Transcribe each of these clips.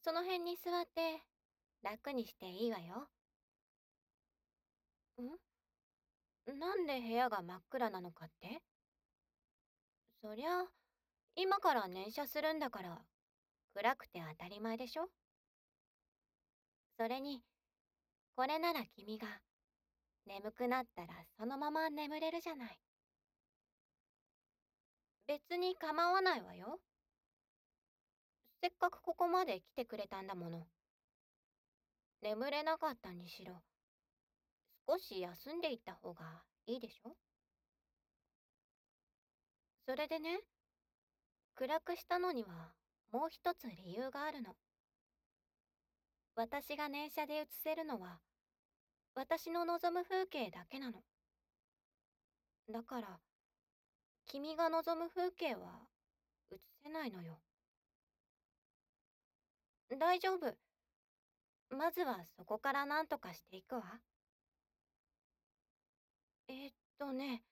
その辺に座って楽にしていいわよ。なんで部屋が真っ暗なのかって？そりゃ、今から念写するんだから、暗くて当たり前でしょ。それに、これなら君が眠くなったらそのまま眠れるじゃない。別に構わないわよ。せっかくここまで来てくれたんだもの。眠れなかったにしろ、少し休んでいった方がいいでしょ。それでね、暗くしたのにはもう一つ理由があるの。私が念写で写せるのは、私の望む風景だけなの。だから、君が望む風景は写せないのよ。大丈夫。まずはそこから何とかしていくわ。えーっね、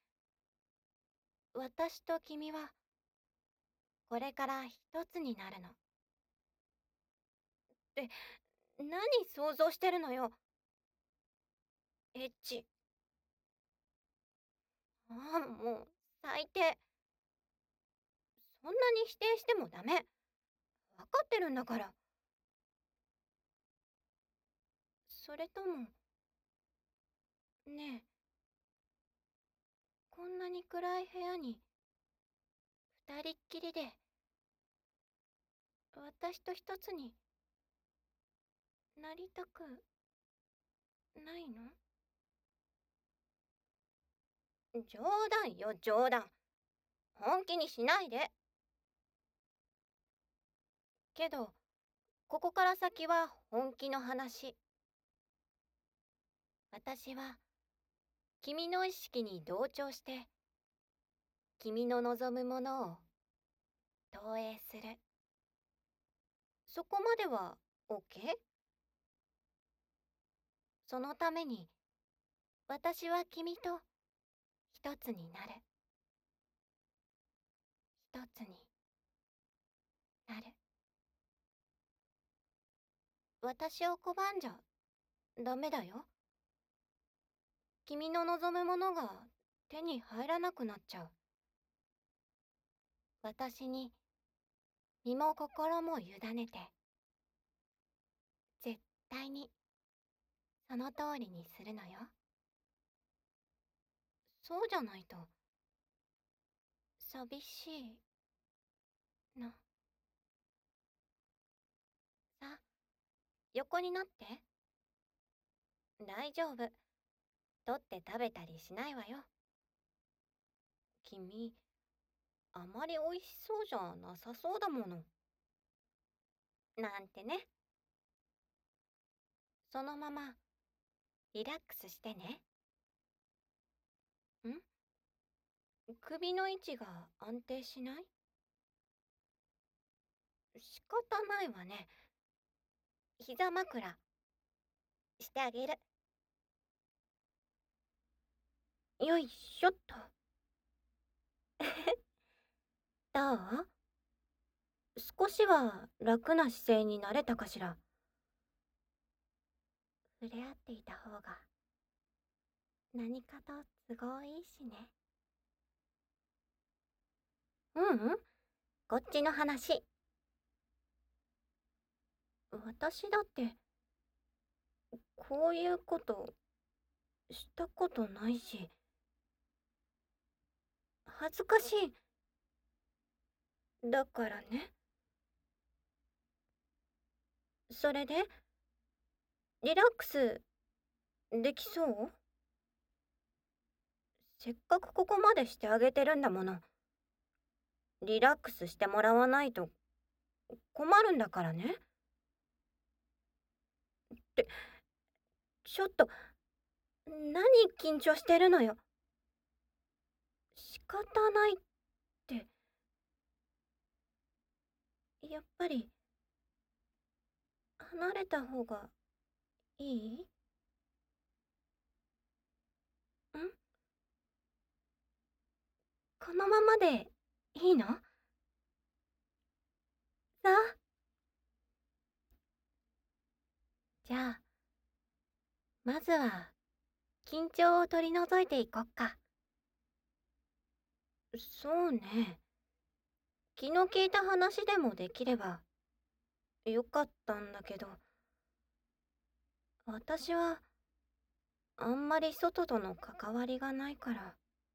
私と君はこれから一つになるの。って何想像してるのよ。エッチ。ああ、もう最低。そんなに否定してもダメ。わかってるんだから。それとも、ねえ、こんなに暗い部屋に二人っきりで私と一つになりたくないの？冗談よ、冗談。本気にしないで。けど、ここから先は本気の話。私は君の意識に同調して、君の望むものを投影する。そこまでは OK？ そのために、私は君と一つになる。一つになる。私を拒んじゃダメだよ。君の望むものが手に入らなくなっちゃう。私に身も心も委ねて、絶対にその通りにするのよ。そうじゃないと寂しいの。さあ、横になって。大丈夫。取って食べたりしないわよ。君、あまり美味しそうじゃなさそうだもの。なんてね。そのままリラックスしてね。首の位置が安定しない？仕方ないわね。膝枕してあげる。よいしょっと。どう？少しは楽な姿勢になれたかしら。触れ合っていた方が何かと都合いいしね。こっちの話。私だってこういうことしたことないし、恥ずかしい。だからね。それで、リラックスできそう？せっかくここまでしてあげてるんだもの。リラックスしてもらわないと困るんだからね。って、ちょっと、何緊張してるのよ。仕方ないって、やっぱり、離れた方がいい？このままでいいの？さあ、 じゃあ、まずは緊張を取り除いていこっか。そうね。気の利いた話でもできればよかったんだけど、私はあんまり外との関わりがないから、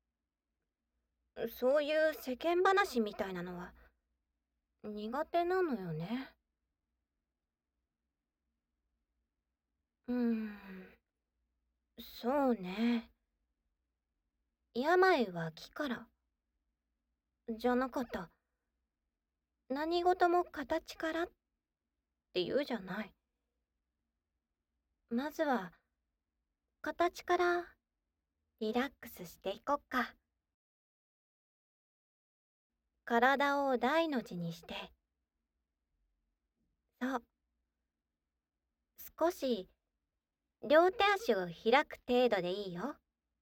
そういう世間話みたいなのは苦手なのよね。うーん、そうね。病は気からじゃなかった。何事も形からって言うじゃない。まずは形からリラックスしていこっか。体を大の字にして、そう、少し両手足を開く程度でいいよ。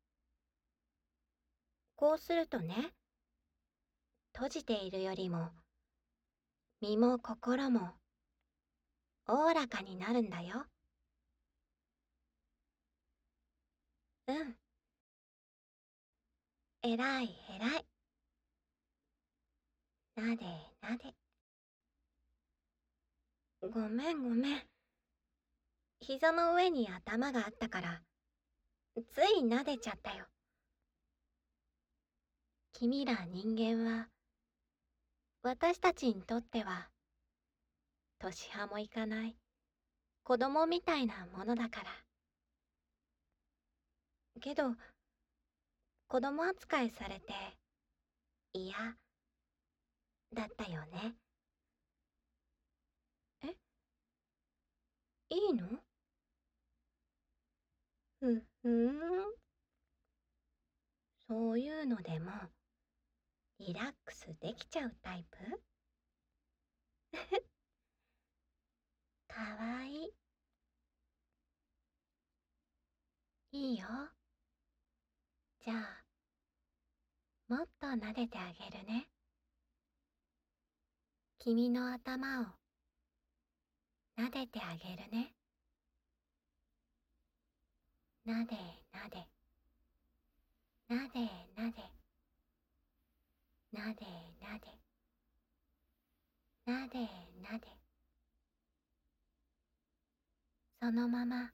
こうするとね、閉じているよりも身も心もおおらかになるんだよ。うん、えらいえらい。なでなで。ごめんごめん。膝の上に頭があったから、つい撫でちゃったよ。君ら人間は、私たちにとっては、年派もいかない子供みたいなものだから。けど、子供扱いされて嫌だったよね。え、いいの？ふふん。そういうのでもリラックスできちゃうタイプ？かわいい。いいよ。じゃあ、もっと撫でてあげるね。君の頭を撫でてあげるね。なでなで、なでなで、なでなで、なでなで。そのまま、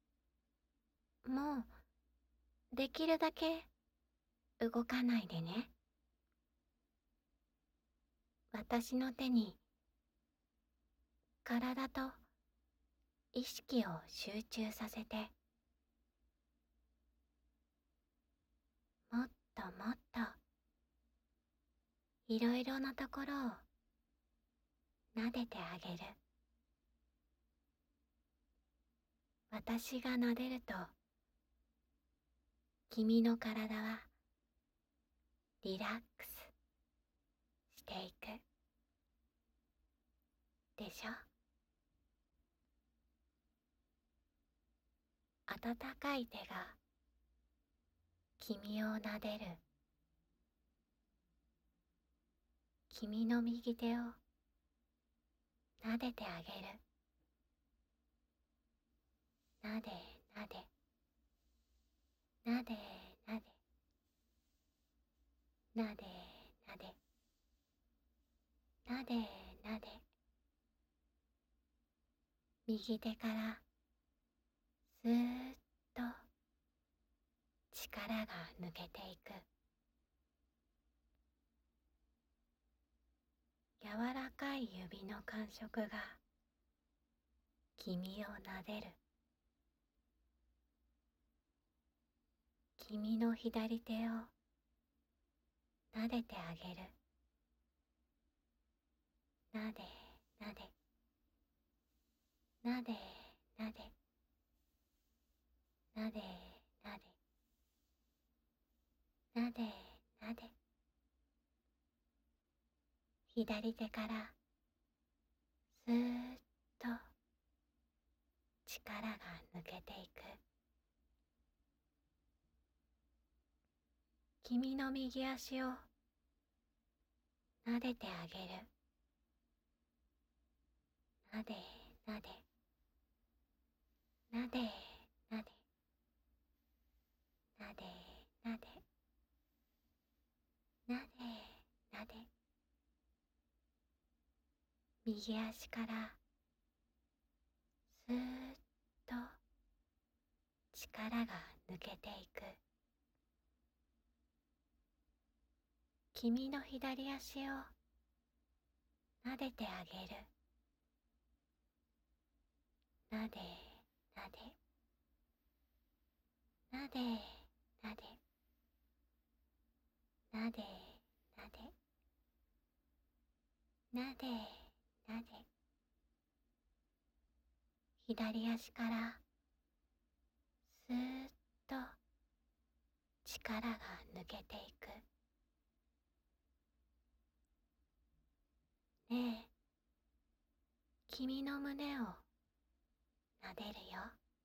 もう、できるだけ動かないでね。私の手に、体と意識を集中させて、もっともっと、いろいろなところを撫でてあげる。私が撫でると、君の体はリラックスしていくでしょ。温かい手が君を撫でる。君の右手を撫でてあげる。なでなで、なでなで、なでなで、なでなで。右手からスーッと力が抜けていく。柔らかい指の感触が君を撫でる。君の左手を撫でてあげる。なでなで、なでなで、なでなで、なでなで。左手からスーッと力が抜けていく。君の右足を撫でてあげる。なでなで、 なでなでなでなでなでなで、右足からスーッと力が抜けていく。君の左足を撫でてあげる。なでなでなでなでなでなでなでなで、左足からスーッと力が抜けていく。ねえ、君の胸を撫でるよ。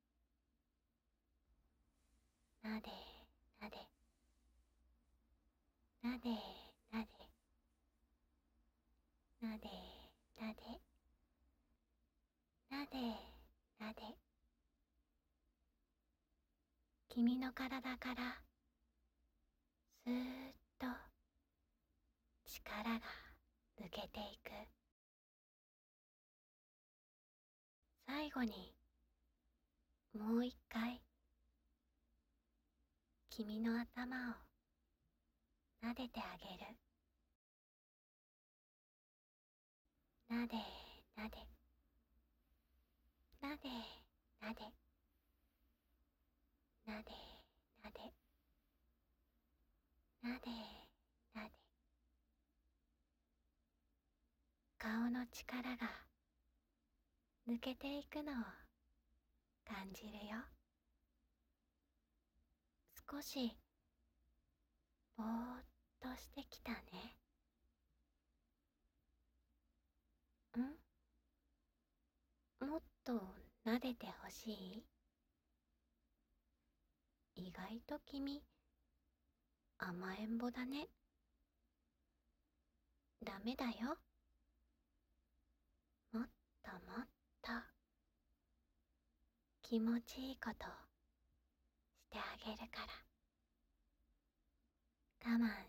なでなでなでなでなでなでなでなで、君の体からスーッと力が抜けていく。最後にもう一回君の頭を撫でてあげる。なでなでなでなでなでなでなでなで、顔の力が抜けていくのを感じるよ。少しぼーっとしてきたね。もっと撫でてほしい？意外と君甘えん坊だね。ダメだよ。もっともっと気持ちいいことしてあげるから、我慢